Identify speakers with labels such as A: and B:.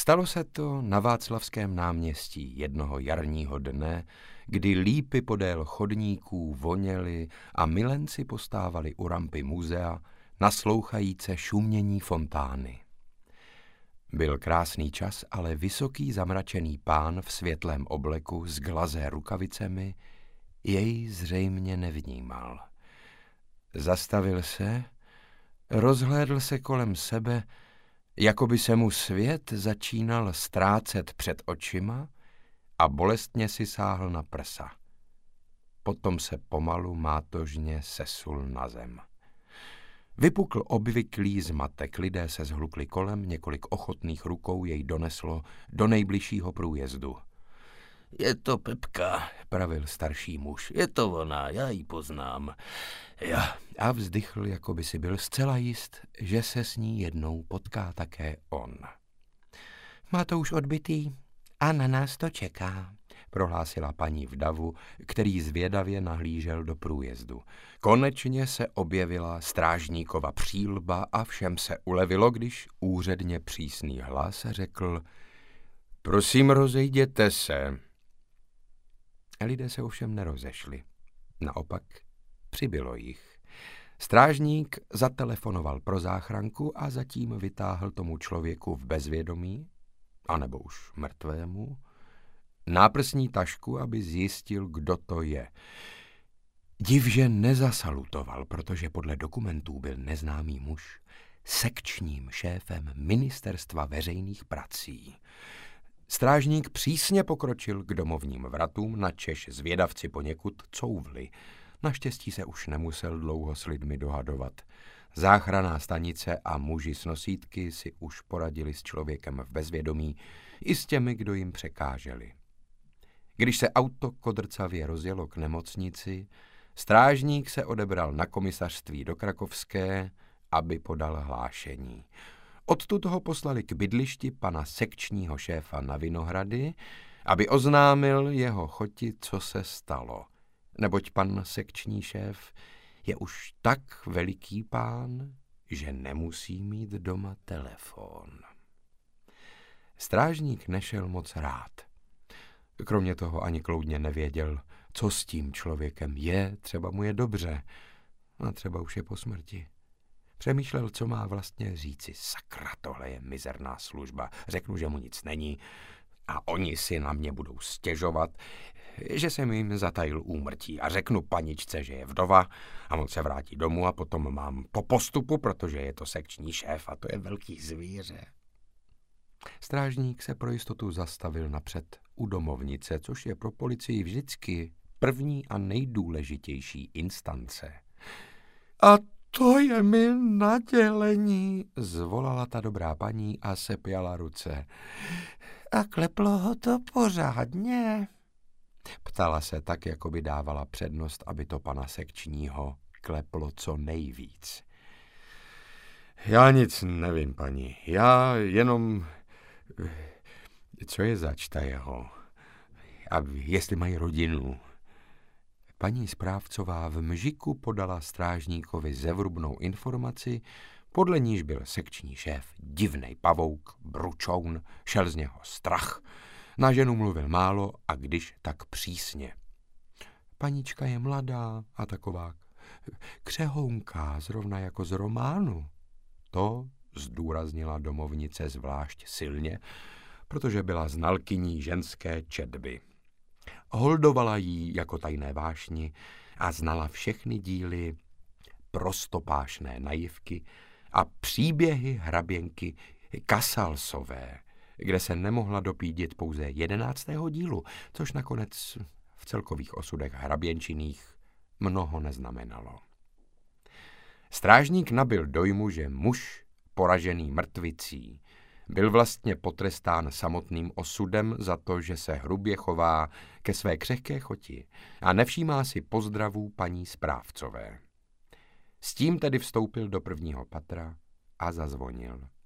A: Stalo se to na Václavském náměstí jednoho jarního dne, kdy lípy podél chodníků voněly a milenci postávali u rampy muzea, naslouchajíce šumění fontány. Byl krásný čas, ale vysoký zamračený pán v světlém obleku s glazé rukavicemi jej zřejmě nevnímal. Zastavil se, rozhlédl se kolem sebe, jako by se mu svět začínal ztrácet před očima a bolestně si sáhl na prsa. Potom se pomalu mátožně sesul na zem. Vypukl obvyklý zmatek, lidé se zhlukli kolem, několik ochotných rukou jej doneslo do nejbližšího průjezdu.
B: Je to Pepka, pravil starší muž. Je to ona, já ji poznám.
A: A vzdychl, jako by si byl zcela jist, že se s ní jednou potká také on. Má to už odbytý a na nás to čeká, prohlásila paní v davu, který zvědavě nahlížel do průjezdu. Konečně se objevila strážníkova přílba a všem se ulevilo, když úředně přísný hlas řekl: prosím, rozejděte se. Lidé se ovšem nerozešli. Naopak přibylo jich. Strážník zatelefonoval pro záchranku a zatím vytáhl tomu člověku v bezvědomí, anebo už mrtvému, náprsní tašku, aby zjistil, kdo to je. Div, že nezasalutoval, protože podle dokumentů byl neznámý muž sekčním šéfem Ministerstva veřejných prací. Strážník přísně pokročil k domovním vratům, načež zvědavci poněkud couvli. Naštěstí se už nemusel dlouho s lidmi dohadovat. Záchranná stanice a muži s nosítky si už poradili s člověkem v bezvědomí i s těmi, kdo jim překáželi. Když se auto kodrcavě rozjelo k nemocnici, strážník se odebral na komisařství do Krakovské, aby podal hlášení. Odtud ho poslali k bydlišti pana sekčního šéfa na Vinohrady, aby oznámil jeho choti, co se stalo. Neboť pan sekční šéf je už tak veliký pán, že nemusí mít doma telefon. Strážník nešel moc rád. Kromě toho ani kloudně nevěděl, co s tím člověkem je, třeba mu je dobře, a třeba už je po smrti. Přemýšlel, co má vlastně říci. Sakra, tohle je mizerná služba. Řeknu, že mu nic není a oni si na mě budou stěžovat, že jsem jim zatajil úmrtí a řeknu paničce, že je vdova a on se vrátí domů a potom mám po postupu, protože je to sekční šéf a to je velký zvíře. Strážník se pro jistotu zastavil napřed u domovnice, což je pro policii vždycky první a nejdůležitější instance. A to je mi nadělení, zvolala ta dobrá paní a sepjala ruce. A kleplo ho to pořádně? Ptala se tak, jako by dávala přednost, aby to pana sekčního kleplo co nejvíc. Já nic nevím, paní. Já jenom... Co je zač ta jeho? A jestli mají rodinu? Paní správcová v mžiku podala strážníkovi zevrubnou informaci, podle níž byl sekční šéf divnej pavouk, bručoun, šel z něho strach. Na ženu mluvil málo a když, tak přísně. Panička je mladá a taková křehounká, zrovna jako z románu. To zdůraznila domovnice zvlášť silně, protože byla znalkyní ženské četby. Holdovala jí jako tajné vášni a znala všechny díly prostopášné naivky a příběhy hraběnky Kasalsové, kde se nemohla dopídit pouze 11. dílu, což nakonec v celkových osudech hraběnčinných mnoho neznamenalo. Strážník nabyl dojmu, že muž poražený mrtvicí byl vlastně potrestán samotným osudem za to, že se hrubě chová ke své křehké choti a nevšímá si pozdravů paní správcové. S tím tedy vstoupil do prvního patra a zazvonil.